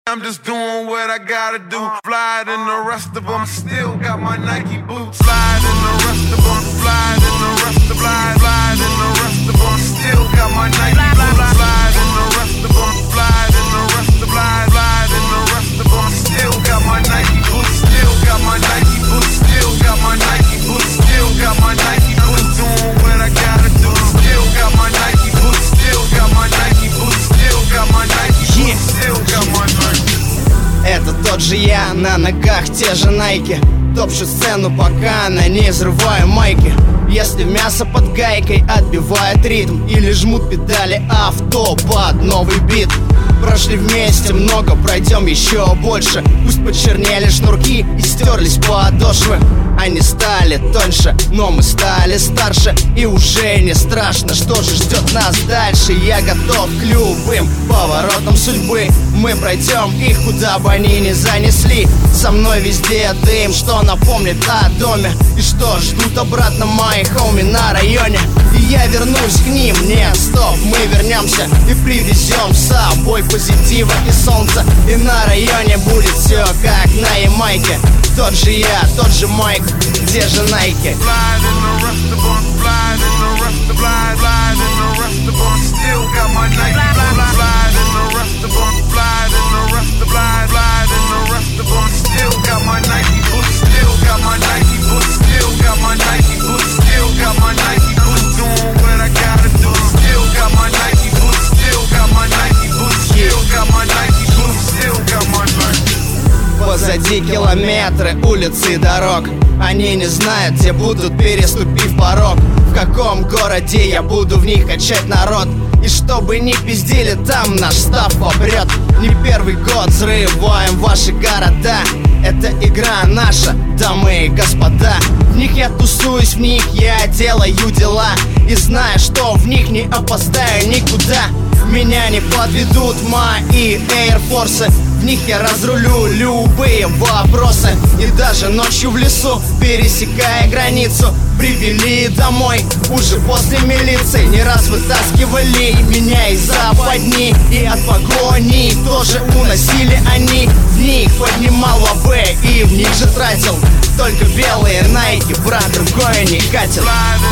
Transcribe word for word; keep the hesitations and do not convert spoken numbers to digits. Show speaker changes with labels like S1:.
S1: I'm just doing what I gotta do. Fly than the rest of them, still got my Nike boots. Fly than the rest of them, fly than the rest of fly, fly than the rest of them, still got my Nike boots. Fly than the rest of them, fly than the rest of fly, fly than the rest of them, still got my Nike boots. Still got my Nike boots. Still got my Nike boots. Still got my Nike boots. Doing what I gotta do. Still got my Nike boots. Still got my Nike boots. Still got my Nike boots. Still got my Nike.
S2: Это тот же я, на ногах те же найки. Топчу сцену, пока на ней взрываю майки. Если мясо под гайкой отбивает ритм, или жмут педали авто под новый бит. Прошли вместе много, пройдем еще больше. Пусть почернели шнурки и стерлись подошвы. Они стали тоньше, но мы стали старше. И уже не страшно, что же ждет нас дальше. Я готов к любым поворотам судьбы. Мы пройдем их, куда бы они ни занесли. Со мной везде дым, что напомнит о доме. И что ждут обратно мои хоуми на районе. И я вернусь к ним, нет, стоп, мы вернемся и привезем с собой позитива и солнца. И на районе будет все как на Ямайке. Тот же я, тот же Майк, где же Найки? Позади километры улиц и дорог. Они не знают, где будут, переступив порог. В каком городе я буду в них качать народ. И чтобы не пиздили, там наш став попрет. Не первый год взрываем ваши города. Это игра наша, дамы и господа. В них я тусуюсь, в них я делаю дела. И знаю, что в них не опоздаю никуда. Меня не подведут мои Air Force. В них я разрулю любые вопросы. И даже ночью в лесу, пересекая границу, привели домой уже после милиции. Не раз вытаскивали меня из западни. И от погони тоже уносили они. В них поднимал АВ и в них же тратил только белые найки, брат, другое не катит.